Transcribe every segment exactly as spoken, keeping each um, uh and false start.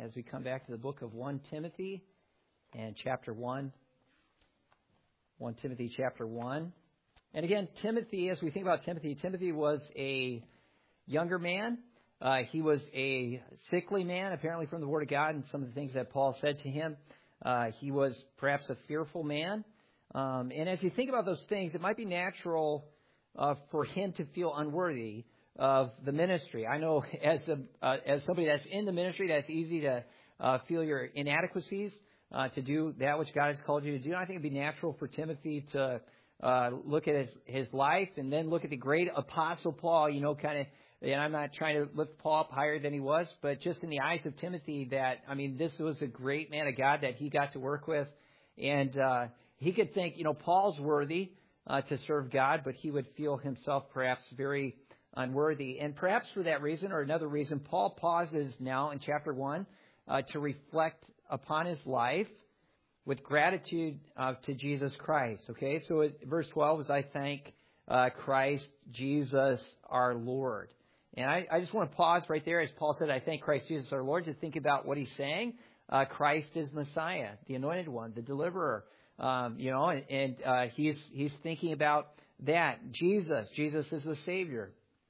as we come back to the book of First Timothy and chapter one. First Timothy chapter one. And again, Timothy, as we think about Timothy, Timothy was a younger man. Uh, he was a sickly man, apparently from the Word of God and some of the things that Paul said to him. Uh, he was perhaps a fearful man. Um, and as you think about those things, it might be natural uh, for him to feel unworthy of the ministry. I know as a, uh, as somebody that's in the ministry, that's easy to uh, feel your inadequacies uh, to do that which God has called you to do. I think it'd be natural for Timothy to uh, look at his, his life and then look at the great apostle Paul, you know, kind of. And I'm not trying to lift Paul up higher than he was, but just in the eyes of Timothy that, I mean, this was a great man of God that he got to work with. And uh, he could think, you know, Paul's worthy uh, to serve God, but he would feel himself perhaps very unworthy. And perhaps for that reason or another reason, Paul pauses now in chapter one uh, to reflect upon his life with gratitude uh, to Jesus Christ. Okay, so at verse twelve is, I thank uh, Christ Jesus our Lord. And I, I just want to pause right there. As Paul said, I thank Christ Jesus our Lord, to think about what he's saying. Uh, Christ is Messiah, the anointed one, the deliverer. Um, you know, and, and uh, he's he's thinking about that. Jesus, Jesus is the Savior.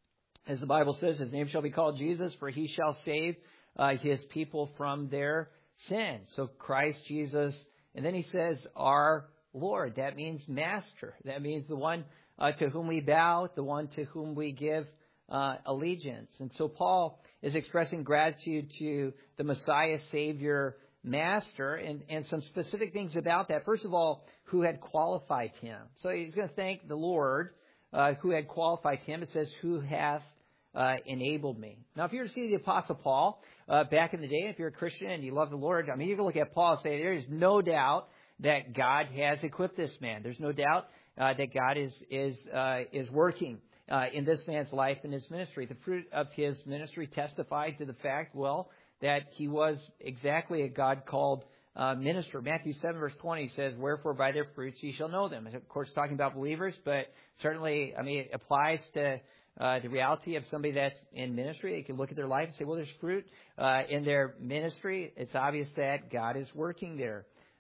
As the Bible says, his name shall be called Jesus, for he shall save uh, his people from their sins. So Christ Jesus. And then he says, our Lord. That means master. That means the one uh, to whom we bow, the one to whom we give Uh, allegiance. And so Paul is expressing gratitude to the Messiah, Savior, Master, and, and some specific things about that. First of all, who had qualified him. So he's going to thank the Lord uh, who had qualified him. It says, who hath uh, enabled me. Now, if you were to see the Apostle Paul uh, back in the day, if you're a Christian and you love the Lord, I mean, you can look at Paul and say, there is no doubt that God has equipped this man. There's no doubt uh, that God is, is, uh, is working Uh, in this man's life and his ministry. The fruit of his ministry testified to the fact, well, that he was exactly a God-called uh, minister. Matthew seven, verse twenty says, wherefore by their fruits ye shall know them. And of course, talking about believers, but certainly, I mean, it applies to uh, the reality of somebody that's in ministry. They can look at their life and say, well, there's fruit uh, in their ministry. It's obvious that God is working there.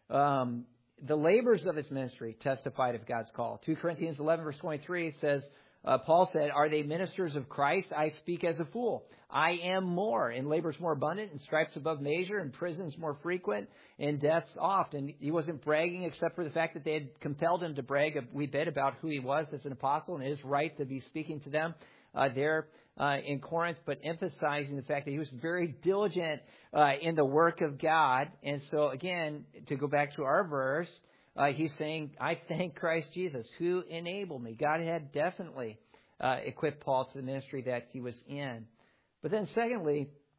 Um, the labors of his ministry testified of God's call. Second Corinthians eleven, verse twenty-three says, Uh, Paul said, are they ministers of Christ? I speak as a fool. I am more, and labors more abundant, and stripes above measure, and prisons more frequent, and deaths oft. And he wasn't bragging except for the fact that they had compelled him to brag a wee bit about who he was as an apostle and his right to be speaking to them uh, there uh, in Corinth, but emphasizing the fact that he was very diligent uh, in the work of God. And so, again, to go back to our verse, Uh, he's saying, I thank Christ Jesus, who enabled me. God had definitely uh, equipped Paul to the ministry that he was in. But then secondly,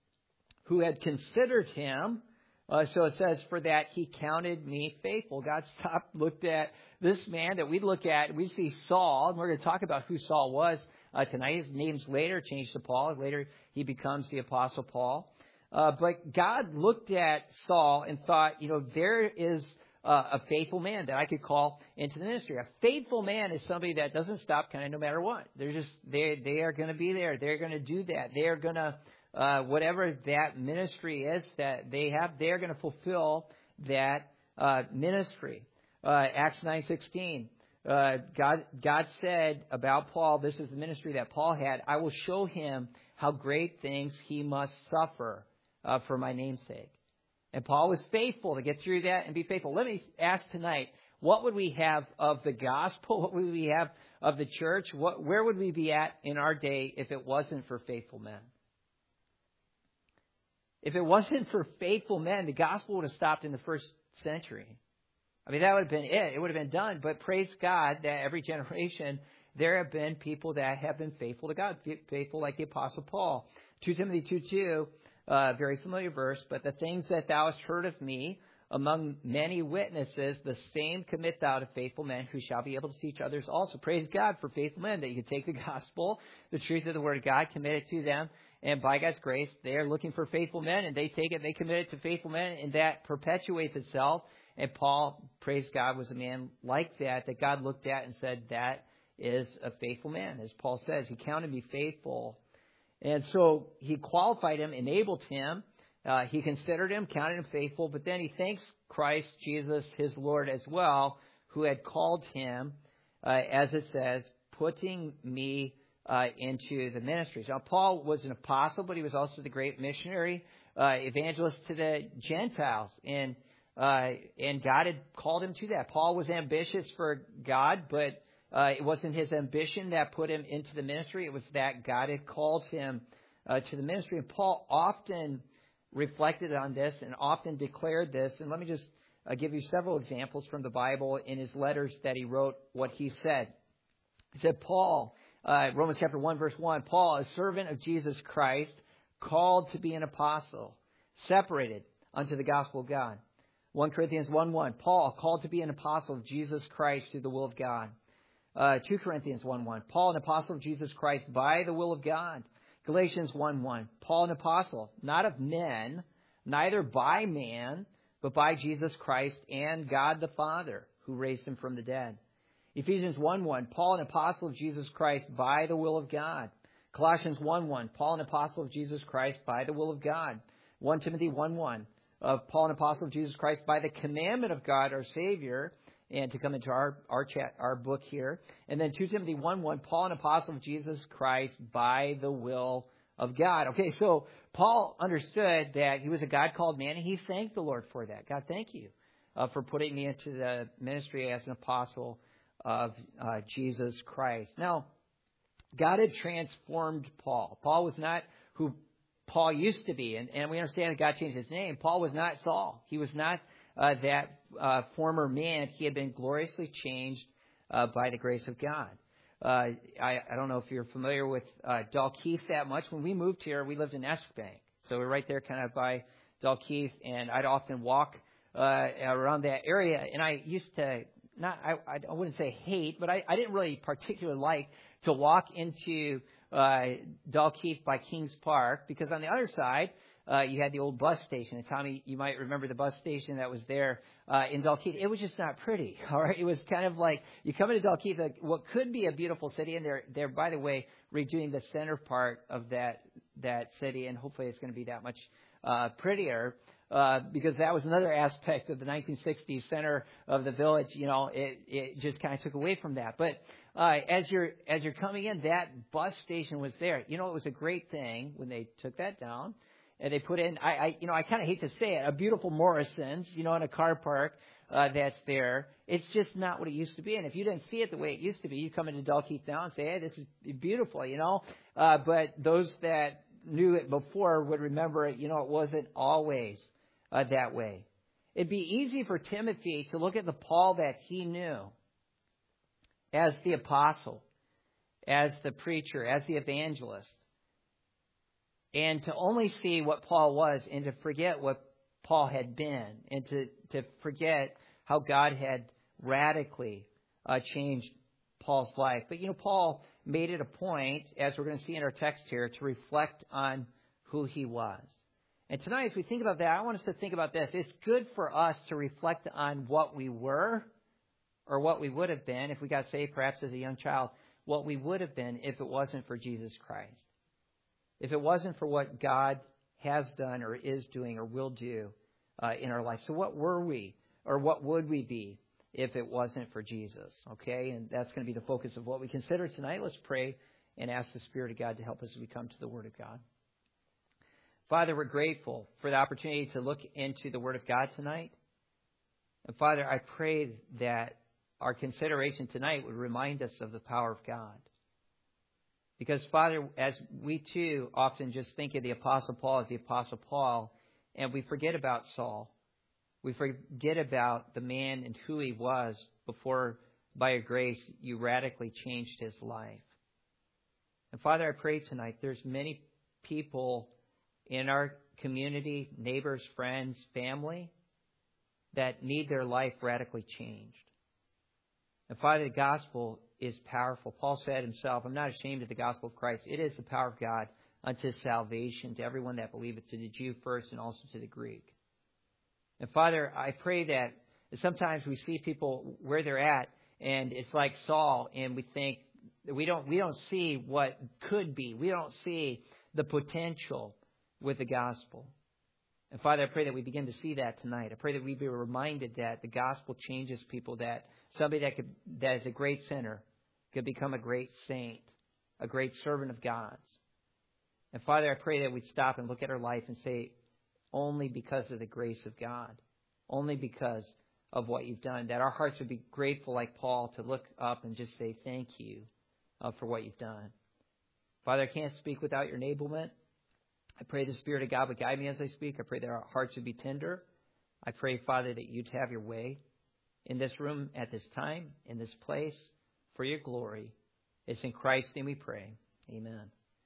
who had considered him. Uh, so it says, for that he counted me faithful. God stopped, looked at this man that we look at. We see Saul, and we're going to talk about who Saul was uh, tonight. His name's later changed to Paul. Later he becomes the Apostle Paul. Uh, but God looked at Saul and thought, you know, there is Uh, a faithful man that I could call into the ministry. A faithful man is somebody that doesn't stop kind of no matter what. They're just, they they are going to be there. They're going to do that. They are going to, uh, whatever that ministry is that they have, they're going to fulfill that uh, ministry. Uh, Acts nine sixteen. Uh, God, God said about Paul, this is the ministry that Paul had, I will show him how great things he must suffer uh, for my name's sake. And Paul was faithful to get through that and be faithful. Let me ask tonight, what would we have of the gospel? What would we have of the church? What, where would we be at in our day if it wasn't for faithful men? If it wasn't for faithful men, the gospel would have stopped in the first century. I mean, that would have been it. It would have been done. But praise God that every generation there have been people that have been faithful to God, faithful like the Apostle Paul. Second Timothy two two. Uh, very familiar verse, but the things that thou hast heard of me among many witnesses, the same commit thou to faithful men who shall be able to teach others also. Praise God for faithful men that you can take the gospel, the truth of the word of God, commit it to them, and by God's grace, they are looking for faithful men, and they take it, they commit it to faithful men, and that perpetuates itself. And Paul, praise God, was a man like that, that God looked at and said, that is a faithful man. As Paul says, he counted me faithful. And so he qualified him, enabled him Uh, he considered him, counted him faithful, but then he thanks Christ, Jesus, his Lord as well, who had called him, uh, as it says, putting me uh, into the ministry. Now, Paul was an apostle, but he was also the great missionary, uh, evangelist to the Gentiles, and uh, and God had called him to that. Paul was ambitious for God, but uh, it wasn't his ambition that put him into the ministry. It was that God had called him uh, to the ministry. And Paul often reflected on this and often declared this. And let me just uh, give you several examples from the Bible in his letters that he wrote what he said. He said, Paul, uh, Romans chapter one, verse one, Paul, a servant of Jesus Christ, called to be an apostle, separated unto the gospel of God. First Corinthians one one, Paul, called to be an apostle of Jesus Christ through the will of God. Uh, Second Corinthians one one, Paul, an apostle of Jesus Christ by the will of God. Galatians one one, Paul, an apostle, not of men, neither by man, but by Jesus Christ and God the Father, who raised him from the dead. Ephesians one one, Paul, an apostle of Jesus Christ by the will of God. Colossians one one, Paul, an apostle of Jesus Christ by the will of God. First Timothy one one, of Paul, an apostle of Jesus Christ by the commandment of God, our Savior, and to come into our our chat, our book here. And then Second Timothy one one, Paul, an apostle of Jesus Christ by the will of God. Okay, so Paul understood that he was a God-called man, and he thanked the Lord for that. God, thank you uh, for putting me into the ministry as an apostle of uh, Jesus Christ. Now, God had transformed Paul. Paul was not who Paul used to be, and, and we understand that God changed his name. Paul was not Saul. He was not uh, that uh, former man. He had been gloriously changed uh, by the grace of God. Uh, I, I don't know if you're familiar with uh, Dalkeith that much. When we moved here, we lived in Esbank, so we're right there kind of by Dalkeith, and I'd often walk uh, around that area, and I used to not, I, I wouldn't say hate, but I, I didn't really particularly like to walk into uh, Dalkeith by Kings Park, because on the other side, uh, you had the old bus station. And Tommy, you might remember the bus station that was there uh, in Dalkeith. It was just not pretty, all right? It was kind of like, you come into Dalkeith, like what could be a beautiful city, and they're, they're, by the way, redoing the center part of that that city, and hopefully it's going to be that much uh, prettier. Uh, because that was another aspect of the nineteen sixties center of the village. You know, it, it just kind of took away from that. But uh, as you're as you're coming in, that bus station was there. You know, it was a great thing when they took that down and they put in. I, I you know, I kind of hate to say it, a beautiful Morrison's. You know, in a car park uh, that's there. It's just not what it used to be. And if you didn't see it the way it used to be, you come into Dalkeith now and say, "Hey, this is beautiful," you know. Uh, but those that knew it before would remember it. You know, it wasn't always Uh, that way. It'd be easy for Timothy to look at the Paul that he knew as the apostle, as the preacher, as the evangelist, and to only see what Paul was and to forget what Paul had been, and to, to forget how God had radically uh, changed Paul's life. But, you know, Paul made it a point, as we're going to see in our text here, to reflect on who he was. And tonight, as we think about that, I want us to think about this. It's good for us to reflect on what we were or what we would have been if we got saved, perhaps as a young child, what we would have been if it wasn't for Jesus Christ. If it wasn't for what God has done or is doing or will do uh, in our life. So what were we or what would we be if it wasn't for Jesus? Okay, and that's going to be the focus of what we consider tonight. Let's pray and ask the Spirit of God to help us as we come to the Word of God. Father, we're grateful for the opportunity to look into the Word of God tonight. And Father, I pray that our consideration tonight would remind us of the power of God. Because, Father, as we too often just think of the Apostle Paul as the Apostle Paul, and we forget about Saul, we forget about the man and who he was before, by your grace, you radically changed his life. And Father, I pray tonight there's many people in our community, neighbors, friends, family, that need their life radically changed. And Father, the gospel is powerful. Paul said himself, I'm not ashamed of the gospel of Christ. It is the power of God unto salvation to everyone that believeth, to the Jew first and also to the Greek. And Father, I pray that sometimes we see people where they're at, and it's like Saul, and we think we don't we don't see what could be. We don't see the potential with the gospel. And Father, I pray that we begin to see that tonight. I pray that we be reminded that the gospel changes people, that somebody that could, that is a great sinner could become a great saint, a great servant of God's. And Father, I pray that we'd stop and look at our life and say, only because of the grace of God, only because of what you've done, that our hearts would be grateful like Paul to look up and just say thank you uh, for what you've done. Father, I can't speak without your enablement. I pray the Spirit of God would guide me as I speak. I pray that our hearts would be tender. I pray, Father, that you'd have your way in this room at this time, in this place, for your glory. It's in Christ's name we pray. Amen.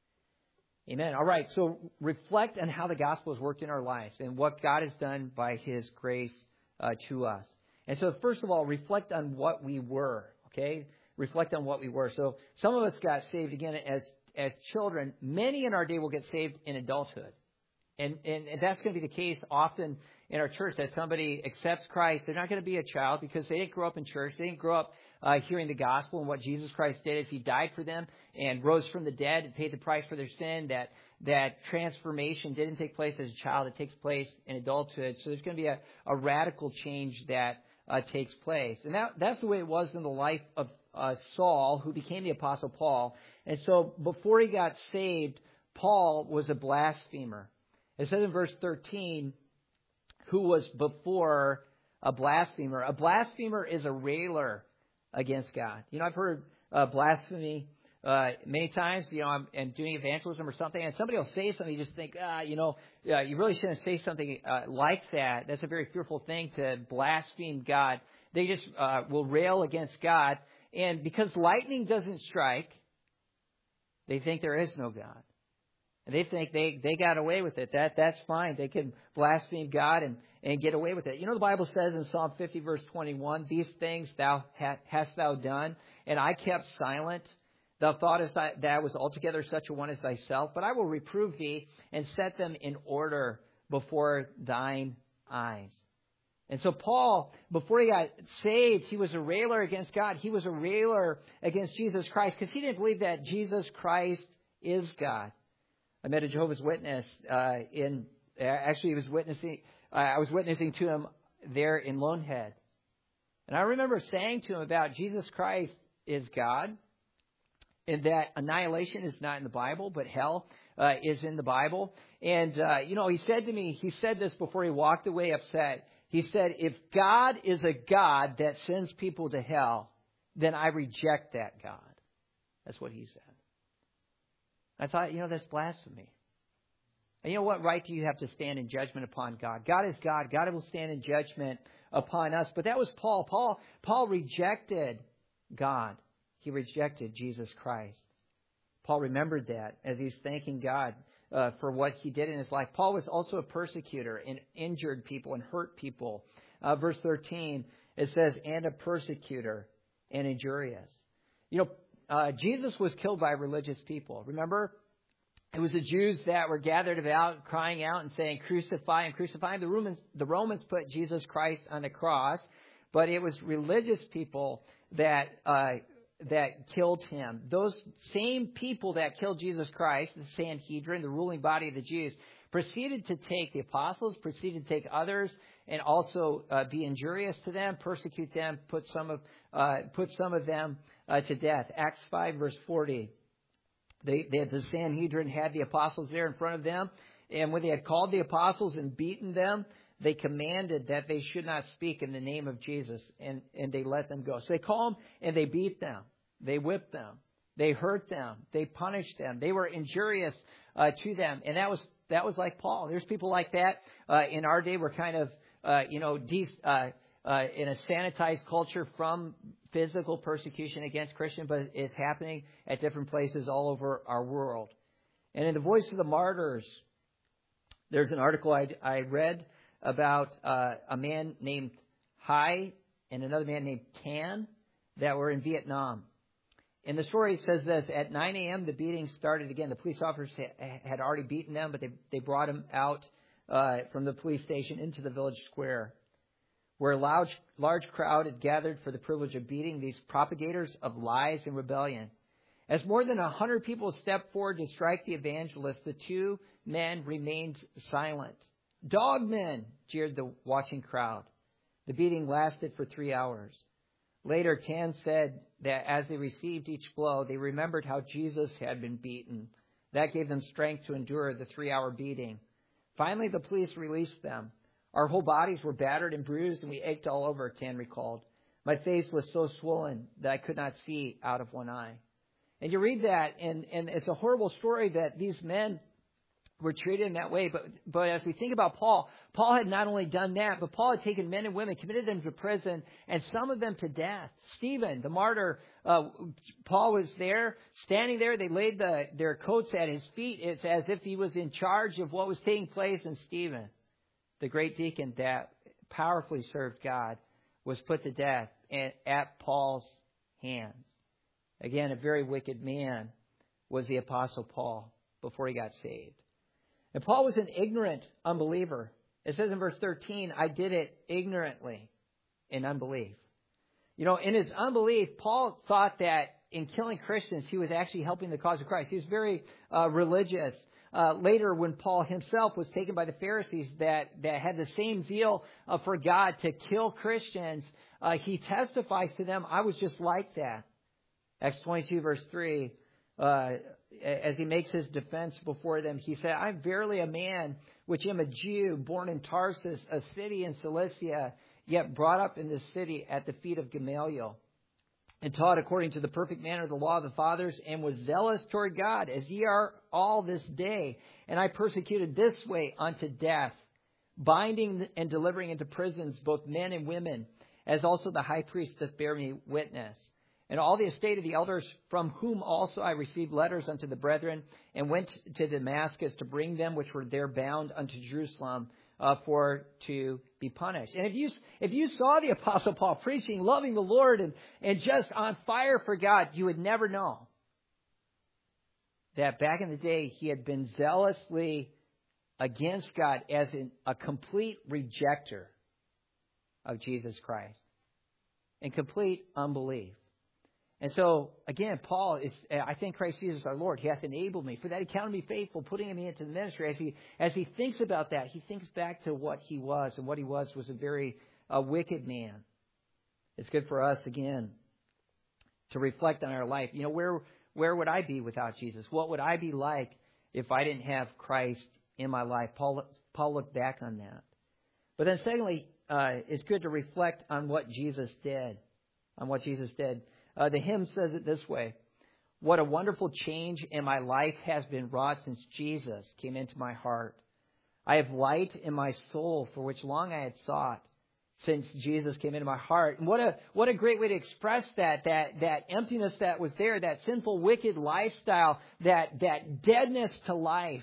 Amen. All right, so reflect on how the gospel has worked in our lives and what God has done by his grace uh, to us. And so, first of all, reflect on what we were, okay? Reflect on what we were. So some of us got saved, again, as as children. Many in our day will get saved in adulthood. And, and, and that's going to be the case often in our church, that somebody accepts Christ. They're not going to be a child because they didn't grow up in church. They didn't grow up uh, hearing the gospel, and what Jesus Christ did is he died for them and rose from the dead and paid the price for their sin. That that transformation didn't take place as a child. It takes place in adulthood. So there's going to be a, a radical change that uh, takes place. And that, that's the way it was in the life of uh, Saul, who became the Apostle Paul. And so before he got saved, Paul was a blasphemer. It says in verse thirteen, who was before a blasphemer. A blasphemer is a railer against God. You know, I've heard uh, blasphemy uh, many times, you know, I'm, I'm doing evangelism or something, and somebody will say something, you just think, ah, you know, uh, you really shouldn't say something uh, like that. That's a very fearful thing, to blaspheme God. They just uh, will rail against God. And because lightning doesn't strike, they think there is no God. And they think they, they got away with it. That That's fine. They can blaspheme God and, and get away with it. You know, the Bible says in Psalm fifty, verse twenty-one, these things thou ha, hast thou done, and I kept silent. Thou thoughtest that I was altogether such a one as thyself, but I will reprove thee and set them in order before thine eyes. And so Paul, before he got saved, he was a railer against God. He was a railer against Jesus Christ because he didn't believe that Jesus Christ is God. I met a Jehovah's Witness uh, in, actually he was witnessing, uh, I was witnessing to him there in Lonehead. And I remember saying to him about Jesus Christ is God, and that annihilation is not in the Bible, but hell uh, is in the Bible. And, uh, you know, he said to me, he said this before he walked away upset. He said, if God is a God that sends people to hell, then I reject that God. That's what he said. I thought, you know, that's blasphemy. And you know, what right do you have to stand in judgment upon God? God is God. God will stand in judgment upon us. But that was Paul. Paul, Paul rejected God. He rejected Jesus Christ. Paul remembered that as he's thanking God uh, for what he did in his life. Paul was also a persecutor and injured people and hurt people. Uh, verse thirteen, it says, and a persecutor and injurious. You know, Uh, Jesus was killed by religious people. Remember? It was the Jews that were gathered about crying out and saying, crucify him, crucify him. The Romans, the Romans put Jesus Christ on the cross, but it was religious people that uh, that killed him. Those same people that killed Jesus Christ, the Sanhedrin, the ruling body of the Jews, proceeded to take the apostles, proceeded to take others, and also uh, be injurious to them, persecute them, put some of uh, put some of them uh, to death. Acts five, verse forty. They, they the Sanhedrin had the apostles there in front of them, and when they had called the apostles and beaten them, they commanded that they should not speak in the name of Jesus, and, and they let them go. So they called them and they beat them, they whipped them, they hurt them, they punished them, they were injurious uh, to them, and that was that was like Paul. There's people like that uh, in our day. We're kind of uh, you know de- uh, uh, in a sanitized culture from physical persecution against Christians, but it's happening at different places all over our world. And in the Voice of the Martyrs, there's an article I, I read about uh, a man named Hai and another man named Tan that were in Vietnam. And the story says this: at nine a.m. the beating started again. The police officers had already beaten them, but they, they brought him out uh, from the police station into the village square, where a large, large crowd had gathered for the privilege of beating these propagators of lies and rebellion. As more than a hundred people stepped forward to strike the evangelist, the two men remained silent. Dogmen, jeered the watching crowd. The beating lasted for three hours. Later, Tan said that as they received each blow, they remembered how Jesus had been beaten. That gave them strength to endure the three-hour beating. Finally, the police released them. Our whole bodies were battered and bruised, and we ached all over, Tan recalled. My face was so swollen that I could not see out of one eye. And you read that, and, and it's a horrible story that these men were treated in that way. But, but as we think about Paul, Paul had not only done that, but Paul had taken men and women, committed them to prison, and some of them to death. Stephen, the martyr, uh, Paul was there, standing there. They laid the, their coats at his feet. It's as if he was in charge of what was taking place. And Stephen, the great deacon that powerfully served God, was put to death at Paul's hands. Again, a very wicked man was the Apostle Paul before he got saved. And Paul was an ignorant unbeliever. It says in verse thirteen, I did it ignorantly in unbelief. You know, in his unbelief, Paul thought that in killing Christians, he was actually helping the cause of Christ. He was very uh, religious. Uh, later, when Paul himself was taken by the Pharisees that, that had the same zeal uh, for God to kill Christians, uh, he testifies to them, I was just like that. Acts twenty-two, verse three, uh, as he makes his defense before them, he said, I'm verily a man which am a Jew, born in Tarsus, a city in Cilicia, yet brought up in this city at the feet of Gamaliel, and taught according to the perfect manner of the law of the fathers, and was zealous toward God, as ye are all this day. And I persecuted this way unto death, binding and delivering into prisons both men and women, as also the high priest doth bear me witness. And all the estate of the elders, from whom also I received letters unto the brethren, and went to Damascus to bring them which were there bound unto Jerusalem, uh, for to be punished. And if you if you saw the Apostle Paul preaching, loving the Lord, and, and just on fire for God, you would never know that back in the day he had been zealously against God as in a complete rejecter of Jesus Christ, in complete unbelief. And so, again, Paul is, I thank Christ Jesus our Lord. He hath enabled me. For that he counted me faithful, putting me into the ministry. As he as he thinks about that, he thinks back to what he was. And what he was was a very uh, wicked man. It's good for us, again, to reflect on our life. You know, where where would I be without Jesus? What would I be like if I didn't have Christ in my life? Paul, Paul looked back on that. But then secondly, uh, it's good to reflect on what Jesus did. On what Jesus did. Uh, the hymn says it this way. What a wonderful change in my life has been wrought since Jesus came into my heart. I have light in my soul for which long I had sought since Jesus came into my heart. And what a what a great way to express that, that, that emptiness that was there, that sinful, wicked lifestyle, that, that deadness to life.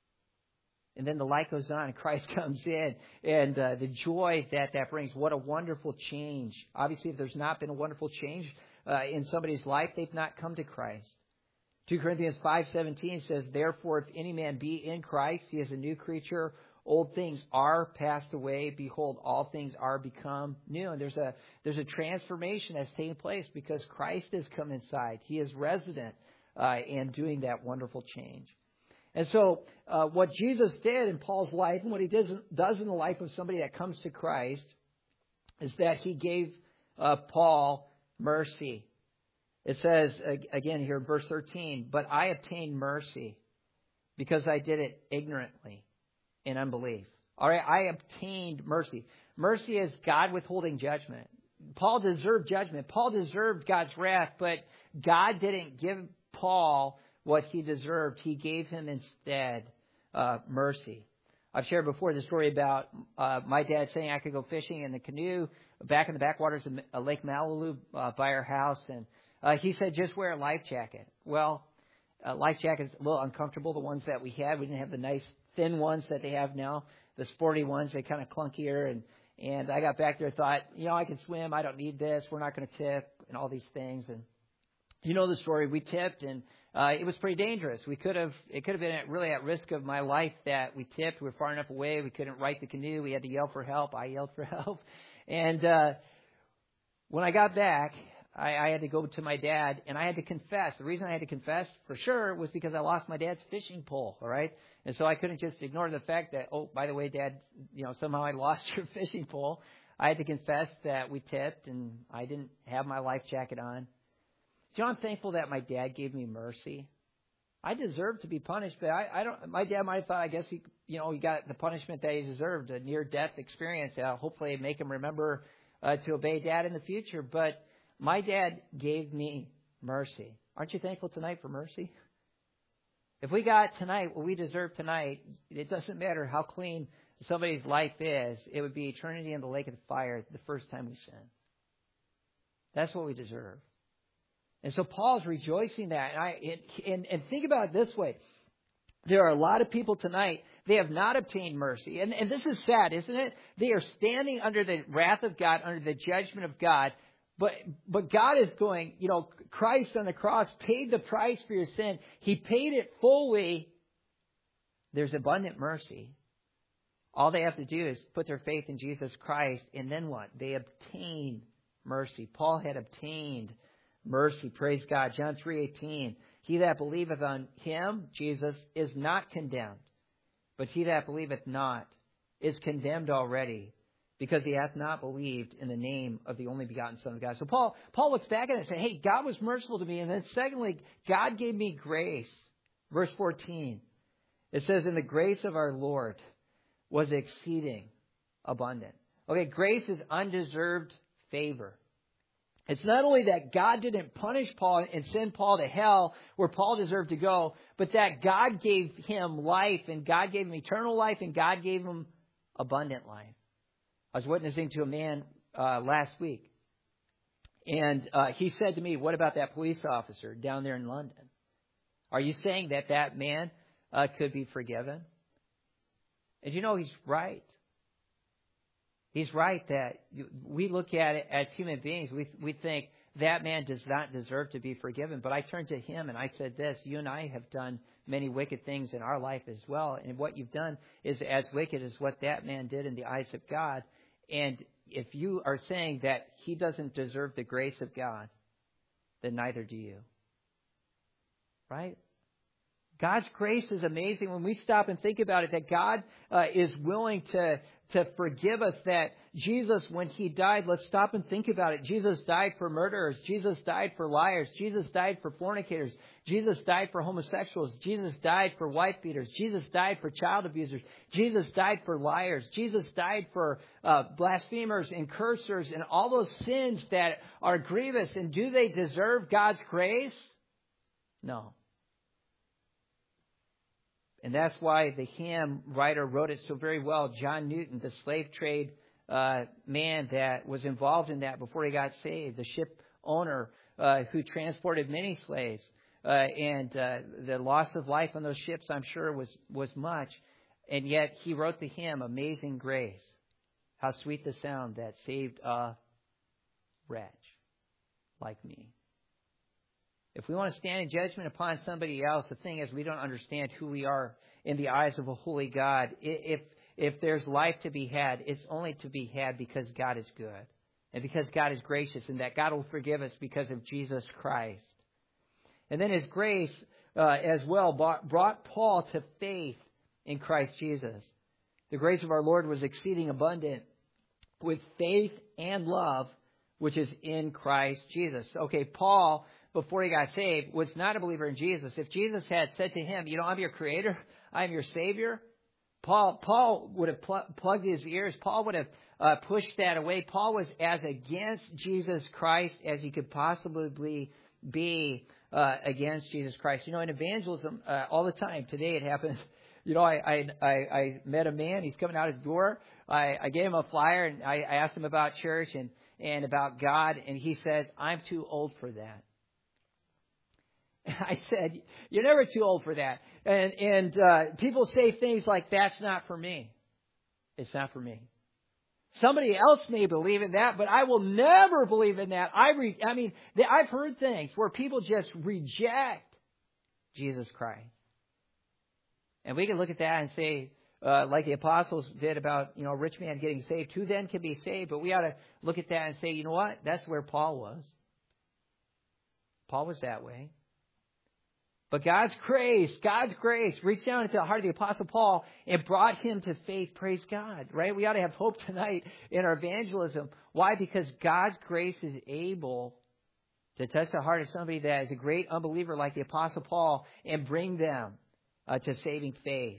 And then the light goes on, and Christ comes in, and uh, the joy that that brings. What a wonderful change. Obviously, if there's not been a wonderful change uh, in somebody's life, they've not come to Christ. Second Corinthians five seventeen says, therefore, if any man be in Christ, he is a new creature. Old things are passed away. Behold, all things are become new. And there's a there's a transformation that's taking place because Christ has come inside. He is resident uh, and doing that wonderful change. And so uh, what Jesus did in Paul's life and what he does, does in the life of somebody that comes to Christ is that he gave uh, Paul mercy. It says, again here in verse thirteen, but I obtained mercy because I did it ignorantly in unbelief. All right, I obtained mercy. Mercy is God withholding judgment. Paul deserved judgment. Paul deserved God's wrath, but God didn't give Paul what he deserved. He gave him instead uh, mercy. I've shared before the story about uh, my dad saying I could go fishing in the canoe back in the backwaters of Lake Malibu uh, by our house. And uh, he said, just wear a life jacket. Well, a life jacket is a little uncomfortable. The ones that we had, we didn't have the nice thin ones that they have now. The sporty ones, they kind of clunkier. And, and I got back there and thought, you know, I can swim. I don't need this. We're not going to tip and all these things. And you know the story. We tipped and Uh, it was pretty dangerous. We could have, it could have been at, really at risk of my life that we tipped. We were far enough away. We couldn't right the canoe. We had to yell for help. I yelled for help. And uh, when I got back, I, I had to go to my dad, and I had to confess. The reason I had to confess, for sure, was because I lost my dad's fishing pole, all right? And so I couldn't just ignore the fact that, oh, by the way, Dad, you know, somehow I lost your fishing pole. I had to confess that we tipped, and I didn't have my life jacket on. You know, I'm thankful that my dad gave me mercy. I deserved to be punished, but I, I don't. My dad might have thought, I guess he, you know, he got the punishment that he deserved, a near-death experience. Uh, hopefully, make him remember uh, to obey Dad in the future. But my dad gave me mercy. Aren't you thankful tonight for mercy? If we got tonight what we deserve tonight, it doesn't matter how clean somebody's life is. It would be eternity in the lake of fire the first time we sin. That's what we deserve. And so Paul's rejoicing that. And, I, and, and think about it this way. There are a lot of people tonight, they have not obtained mercy. And, and this is sad, isn't it? They are standing under the wrath of God, under the judgment of God. But but God is going, you know, Christ on the cross paid the price for your sin. He paid it fully. There's abundant mercy. All they have to do is put their faith in Jesus Christ. And then what? They obtain mercy. Paul had obtained mercy. Praise God. John three eighteen. He that believeth on him, Jesus, is not condemned. But he that believeth not is condemned already, because he hath not believed in the name of the only begotten Son of God. So Paul, Paul looks back at it and says, hey, God was merciful to me. And then secondly, God gave me grace. Verse fourteen. It says, and the grace of our Lord was exceeding abundant. Okay, grace is undeserved favor. It's not only that God didn't punish Paul and send Paul to hell where Paul deserved to go, but that God gave him life, and God gave him eternal life, and God gave him abundant life. I was witnessing to a man uh, last week, and uh, he said to me, what about that police officer down there in London? Are you saying that that man uh, could be forgiven? And you know, he's right. He's right that you, we look at it as human beings. We we think that man does not deserve to be forgiven. But I turned to him and I said this, you and I have done many wicked things in our life as well. And what you've done is as wicked as what that man did in the eyes of God. And if you are saying that he doesn't deserve the grace of God, then neither do you. Right? God's grace is amazing when we stop and think about it, that God uh, is willing to, to forgive us, that Jesus, when he died, let's stop and think about it. Jesus died for murderers. Jesus died for liars. Jesus died for fornicators. Jesus died for homosexuals. Jesus died for wife beaters. Jesus died for child abusers. Jesus died for liars. Jesus died for uh, blasphemers and cursers and all those sins that are grievous. And do they deserve God's grace? No. And that's why the hymn writer wrote it so very well. John Newton, the slave trade uh, man that was involved in that before he got saved, the ship owner uh, who transported many slaves. Uh, and uh, the loss of life on those ships, I'm sure, was, was much. And yet he wrote the hymn, Amazing Grace. How sweet the sound that saved a wretch like me. If we want to stand in judgment upon somebody else, the thing is we don't understand who we are in the eyes of a holy God. If if there's life to be had, it's only to be had because God is good and because God is gracious, and that God will forgive us because of Jesus Christ. And then his grace uh, as well brought, brought Paul to faith in Christ Jesus. The grace of our Lord was exceeding abundant with faith and love, which is in Christ Jesus. Okay, Paul, before he got saved, was not a believer in Jesus. If Jesus had said to him, you know, I'm your creator, I'm your savior, Paul Paul would have pl- plugged his ears. Paul would have uh, pushed that away. Paul was as against Jesus Christ as he could possibly be uh, against Jesus Christ. You know, in evangelism, uh, all the time, today it happens. You know, I, I, I, I met a man, he's coming out his door. I, I gave him a flyer, and I, I asked him about church and, and about God, and he says, I'm too old for that. I said, you're never too old for that. And and uh, people say things like, that's not for me. It's not for me. Somebody else may believe in that, but I will never believe in that. I re- I mean, I've heard things where people just reject Jesus Christ. And we can look at that and say, uh, like the apostles did about, you know, a rich man getting saved, who then can be saved? But we ought to look at that and say, you know what? That's where Paul was. Paul was that way. But God's grace, God's grace reached down into the heart of the Apostle Paul and brought him to faith. Praise God, right? We ought to have hope tonight in our evangelism. Why? Because God's grace is able to touch the heart of somebody that is a great unbeliever like the Apostle Paul and bring them uh, to saving faith.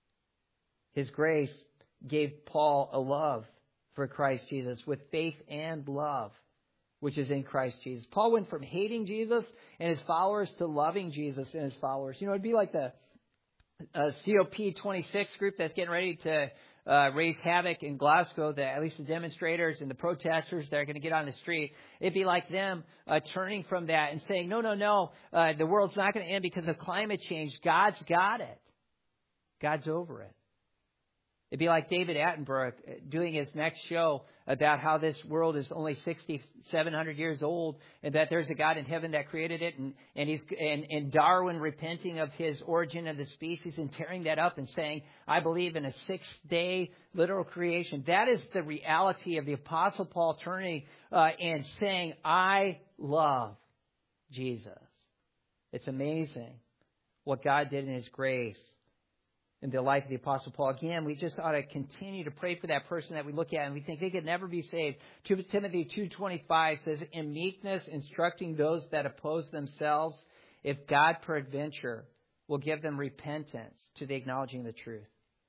His grace gave Paul a love for Christ Jesus with faith and love, which is in Christ Jesus. Paul went from hating Jesus and his followers to loving Jesus and his followers. You know, it'd be like the uh, C O P twenty-six group that's getting ready to uh, raise havoc in Glasgow, the, at least the demonstrators and the protesters that are going to get on the street. It'd be like them uh, turning from that and saying, no, no, no, uh, the world's not going to end because of climate change. God's got it. God's over it. It'd be like David Attenborough doing his next show about how this world is only sixty-seven hundred years old and that there's a God in heaven that created it. And, and, he's, and, and Darwin repenting of his origin of the species and tearing that up and saying, I believe in a six-day literal creation. That is the reality of the Apostle Paul turning uh, and saying, I love Jesus. It's amazing what God did in his grace in the life of the Apostle Paul. Again, we just ought to continue to pray for that person that we look at and we think they could never be saved. Timothy two twenty-five says, in meekness, instructing those that oppose themselves, if God peradventure will give them repentance to the acknowledging of the truth.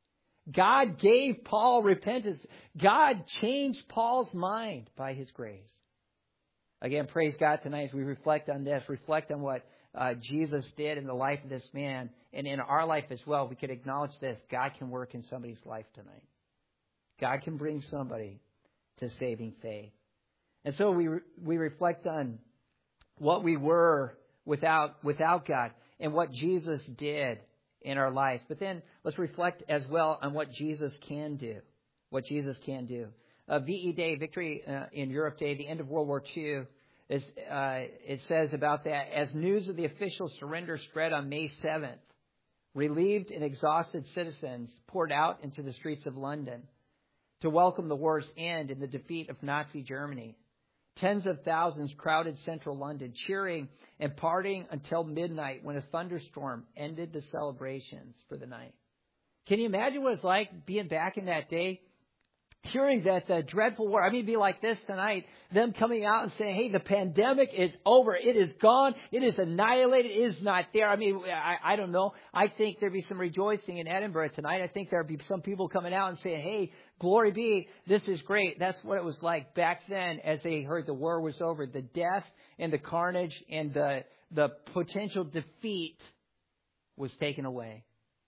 God gave Paul repentance. God changed Paul's mind by his grace. Again, praise God tonight as we reflect on this, reflect on what Uh, Jesus did in the life of this man and in our life as well. We could acknowledge this. God can work in somebody's life tonight. God can bring somebody to saving faith. And so we re- we reflect on what we were without without God and what Jesus did in our life. But then let's reflect as well on what Jesus can do. What Jesus can do. Uh, V E Day, Victory uh, in Europe Day, the end of World War Two. As, uh, it says about that, as news of the official surrender spread on May seventh, relieved and exhausted citizens poured out into the streets of London to welcome the war's end and the defeat of Nazi Germany. Tens of thousands crowded central London, cheering and partying until midnight when a thunderstorm ended the celebrations for the night. Can you imagine what it's like being back in that day? Hearing that the dreadful war, I mean, it'd be like this tonight, them coming out and saying, hey, the pandemic is over. It is gone. It is annihilated. It is not there. I mean, I, I don't know. I think there'd be some rejoicing in Edinburgh tonight. I think there'd be some people coming out and saying, hey, glory be. This is great. That's what it was like back then as they heard the war was over. The death and the carnage and the, the potential defeat was taken away.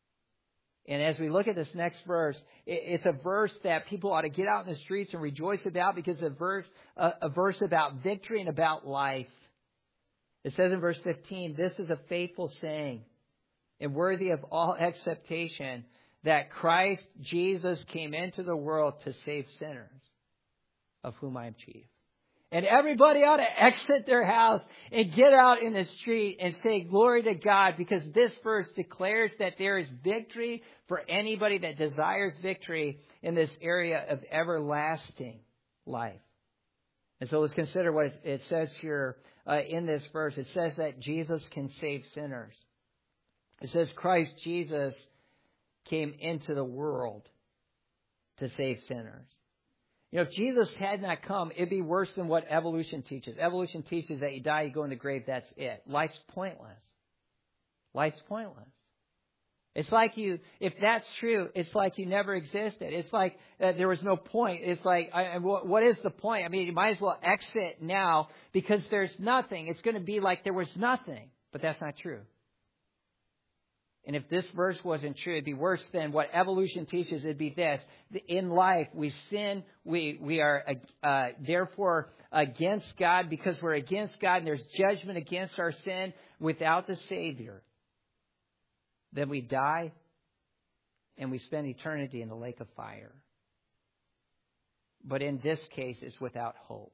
And as we look at this next verse, it's a verse that people ought to get out in the streets and rejoice about because it's a verse, a, a verse about victory and about life. It says in verse fifteen, this is a faithful saying and worthy of all acceptation that Christ Jesus came into the world to save sinners, of whom I am chief. And everybody ought to exit their house and get out in the street and say glory to God, because this verse declares that there is victory for anybody that desires victory in this area of everlasting life. And so let's consider what it says here uh, in this verse. It says that Jesus can save sinners. It says Christ Jesus came into the world to save sinners. You know, if Jesus had not come, it'd be worse than what evolution teaches. Evolution teaches that you die, you go in the grave, that's it. Life's pointless. Life's pointless. It's like you, if that's true, it's like you never existed. It's like uh, there was no point. It's like, I, what, what is the point? I mean, you might as well exit now because there's nothing. It's going to be like there was nothing. But that's not true. And if this verse wasn't true, it'd be worse than what evolution teaches. It'd be this. In life, we sin. We we are uh, therefore against God because we're against God and there's judgment against our sin without the Savior. Then we die and we spend eternity in the lake of fire. But in this case, it's without hope.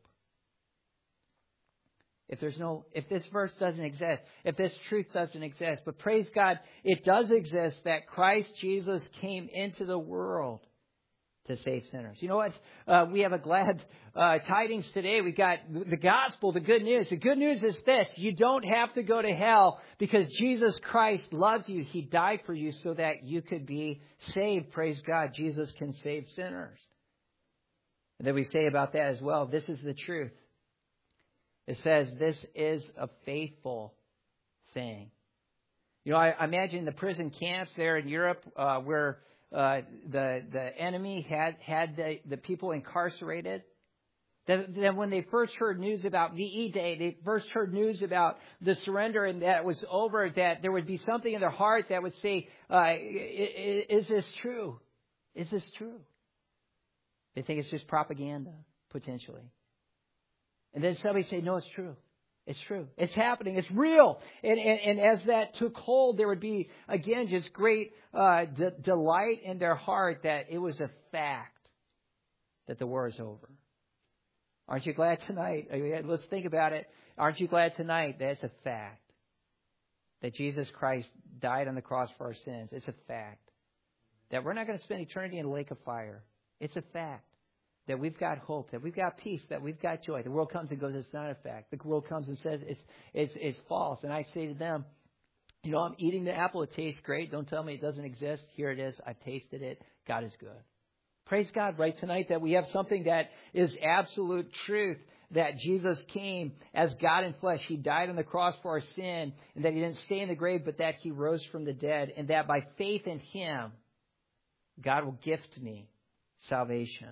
If there's no, if this verse doesn't exist, if this truth doesn't exist, but praise God, it does exist that Christ Jesus came into the world to save sinners. You know what? Uh, we have a glad uh, tidings today. We got the gospel, the good news. The good news is this: you don't have to go to hell because Jesus Christ loves you. He died for you so that you could be saved. Praise God. Jesus can save sinners. And then we say about that as well, this is the truth. It says this is a faithful saying. You know, I, I imagine the prison camps there in Europe uh, where uh, the the enemy had had the, the people incarcerated. That, that when they first heard news about V E Day, they first heard news about the surrender and that it was over, that there would be something in their heart that would say, uh, is this true? Is this true? They think it's just propaganda, potentially. And then somebody say, no, it's true. It's true. It's happening. It's real. And, and, and as that took hold, there would be, again, just great uh, de- delight in their heart that it was a fact that the war is over. Aren't you glad tonight? Let's think about it. Aren't you glad tonight that it's a fact that Jesus Christ died on the cross for our sins? It's a fact that we're not going to spend eternity in a lake of fire. It's a fact that we've got hope, that we've got peace, that we've got joy. The world comes and goes, it's not a fact. The world comes and says it's it's it's false. And I say to them, you know, I'm eating the apple. It tastes great. Don't tell me it doesn't exist. Here it is. I've tasted it. God is good. Praise God, right, tonight that we have something that is absolute truth, that Jesus came as God in flesh. He died on the cross for our sin, and that He didn't stay in the grave, but that He rose from the dead, and that by faith in Him, God will gift me salvation.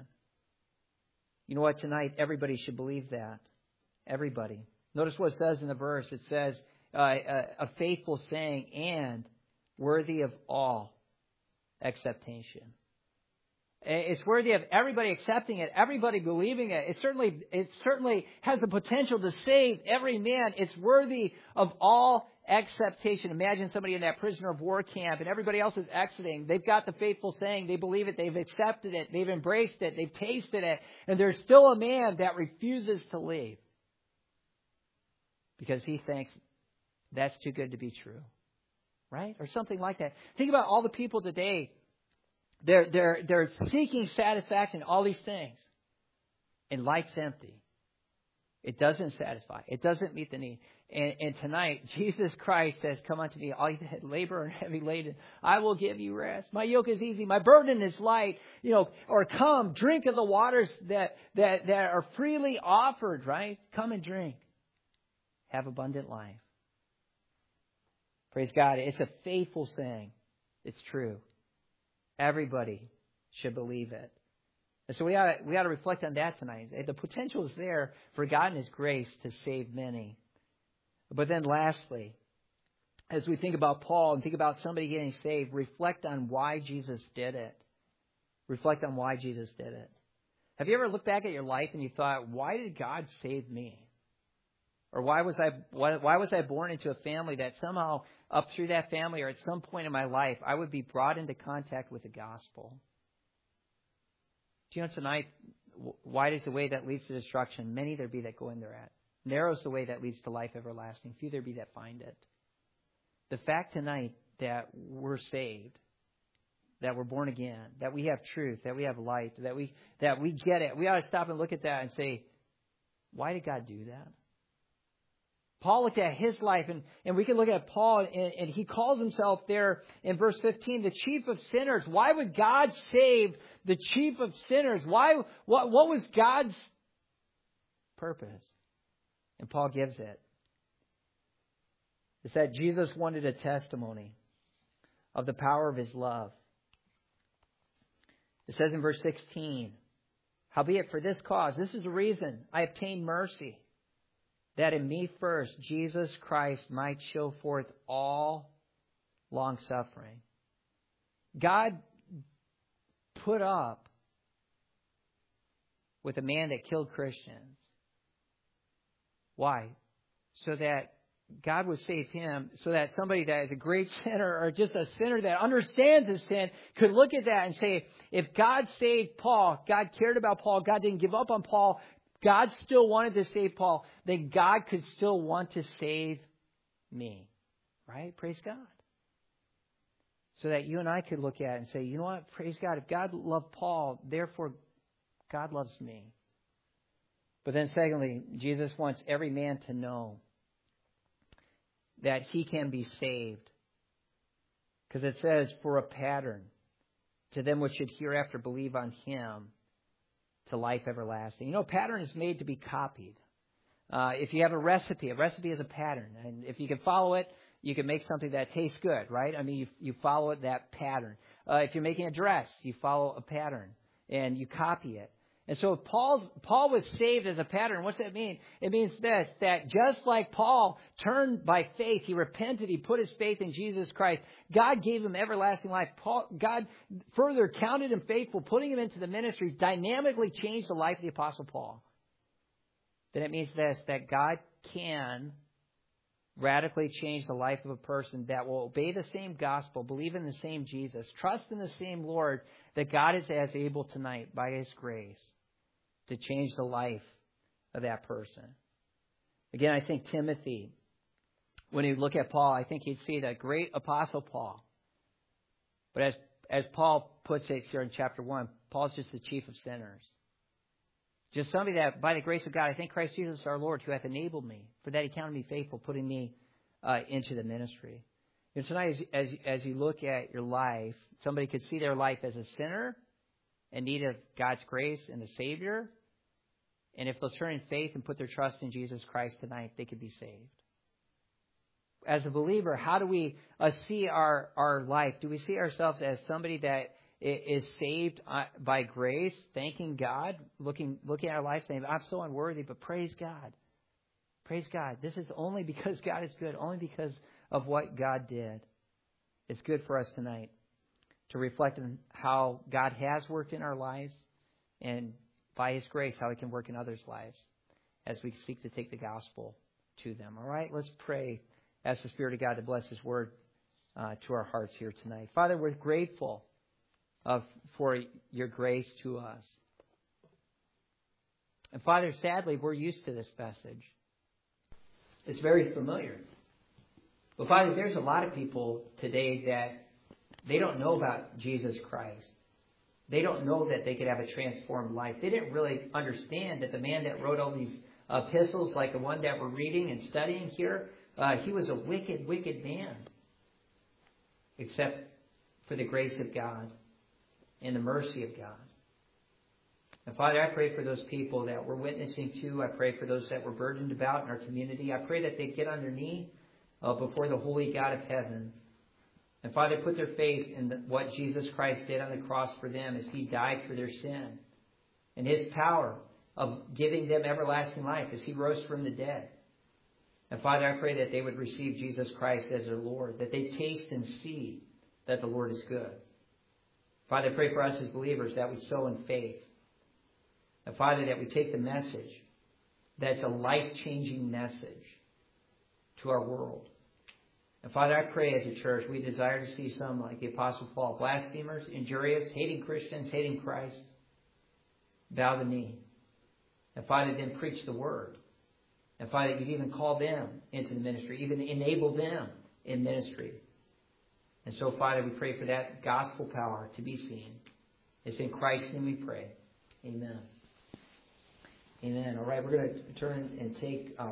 You know what? Tonight, everybody should believe that. Everybody. Notice what it says in the verse. It says, uh, a, a faithful saying and worthy of all acceptation. It's worthy of everybody accepting it, everybody believing it. It certainly, it certainly has the potential to save every man. It's worthy of all acceptation. Imagine somebody in that prisoner of war camp and everybody else is exiting. They've got the faithful saying. They believe it. They've accepted it. They've embraced it. They've tasted it. And there's still a man that refuses to leave because he thinks that's too good to be true. Right? Or something like that. Think about all the people today. They're, they're, they're seeking satisfaction, all these things. And life's empty. It doesn't satisfy. It doesn't meet the need. And, and tonight, Jesus Christ says, come unto me, all you that labor and heavy laden. I will give you rest. My yoke is easy. My burden is light. You know, or come, drink of the waters that, that, that are freely offered, right? Come and drink. Have abundant life. Praise God. It's a faithful saying. It's true. Everybody should believe it. And so we ought to, we ought to reflect on that tonight. The potential is there for God in His grace to save many. But then lastly, as we think about Paul and think about somebody getting saved, reflect on why Jesus did it. Reflect on why Jesus did it. Have you ever looked back at your life and you thought, why did God save me? Or why was I why, why was I born into a family that somehow up through that family or at some point in my life I would be brought into contact with the gospel? Do you know tonight, wide is the way that leads to destruction. Many there be that go in thereat. Narrow is the way that leads to life everlasting. Few there be that find it. The fact tonight that we're saved, that we're born again, that we have truth, that we have light, that we that we get it. We ought to stop and look at that and say, why did God do that? Paul looked at his life, and, and we can look at Paul, and, and he calls himself there in verse fifteen, the chief of sinners. Why would God save the chief of sinners? Why? What, what was God's purpose? And Paul gives it. It's that Jesus wanted a testimony of the power of His love. It says in verse sixteen, howbeit for this cause, this is the reason I obtained mercy, that in me first Jesus Christ might show forth all long suffering. God put up with a man that killed Christians. Why? So that God would save him, so that somebody that is a great sinner or just a sinner that understands his sin could look at that and say, if God saved Paul, God cared about Paul, God didn't give up on Paul, God still wanted to save Paul, then God could still want to save me. Right? Praise God. so that you and I could look at it and say, you know what, praise God, if God loved Paul, therefore God loves me. But then secondly, Jesus wants every man to know that he can be saved. Because it says, for a pattern to them which should hereafter believe on him to life everlasting. You know, a pattern is made to be copied. Uh, if you have a recipe, a recipe is a pattern. And if you can follow it, you can make something that tastes good, right? I mean, you, you follow it, that pattern. Uh, if you're making a dress, you follow a pattern and you copy it. And so Paul's, Paul was saved as a pattern. What's that mean? It means this, that just like Paul turned by faith, he repented, he put his faith in Jesus Christ, God gave him everlasting life. Paul, God further counted him faithful, putting him into the ministry, dynamically changed the life of the Apostle Paul. Then it means this, that God can radically change the life of a person that will obey the same gospel, believe in the same Jesus, trust in the same Lord, that God is as able tonight by His grace to change the life of that person. Again, I think Timothy, when you look at Paul, I think he'd see the great apostle Paul. But as as Paul puts it here in chapter one, Paul's just the chief of sinners. Just somebody that, by the grace of God, I think Christ Jesus our Lord, who hath enabled me, for that He counted me faithful, putting me uh, into the ministry. You know, tonight, as, as as you look at your life, somebody could see their life as a sinner in need of God's grace and the Savior. And if they'll turn in faith and put their trust in Jesus Christ tonight, they could be saved. As a believer, how do we uh, see our, our life? Do we see ourselves as somebody that is saved by grace, thanking God, looking looking at our life, saying, I'm so unworthy, but praise God. Praise God. This is only because God is good, only because of what God did. It's good for us tonight to reflect on how God has worked in our lives and by His grace, how He can work in others' lives as we seek to take the gospel to them. All right, let's pray. Ask the Spirit of God to bless His word uh, to our hearts here tonight. Father, we're grateful of, for your grace to us. And Father, sadly, we're used to this message. It's very familiar. But Father, there's a lot of people today that they don't know about Jesus Christ. They don't know that they could have a transformed life. They didn't really understand that the man that wrote all these epistles, like the one that we're reading and studying here, uh, he was a wicked, wicked man. Except for the grace of God and the mercy of God. And Father, I pray for those people that we're witnessing to. I pray for those that we're burdened about in our community. I pray that they get on their knee uh, before the holy God of heaven. And Father, put their faith in the, what Jesus Christ did on the cross for them as He died for their sin. And His power of giving them everlasting life as He rose from the dead. And Father, I pray that they would receive Jesus Christ as their Lord, that they taste and see that the Lord is good. Father, I pray for us as believers that we sow in faith. And Father, that we take the message that's a life-changing message to our world. And Father, I pray as a church, we desire to see some like the Apostle Paul, blasphemers, injurious, hating Christians, hating Christ, bow the knee. And Father, then preach the word. And Father, you'd even call them into the ministry, even enable them in ministry. And so, Father, we pray for that gospel power to be seen. It's in Christ's name we pray. Amen. Amen. All right, we're going to turn and take... Uh,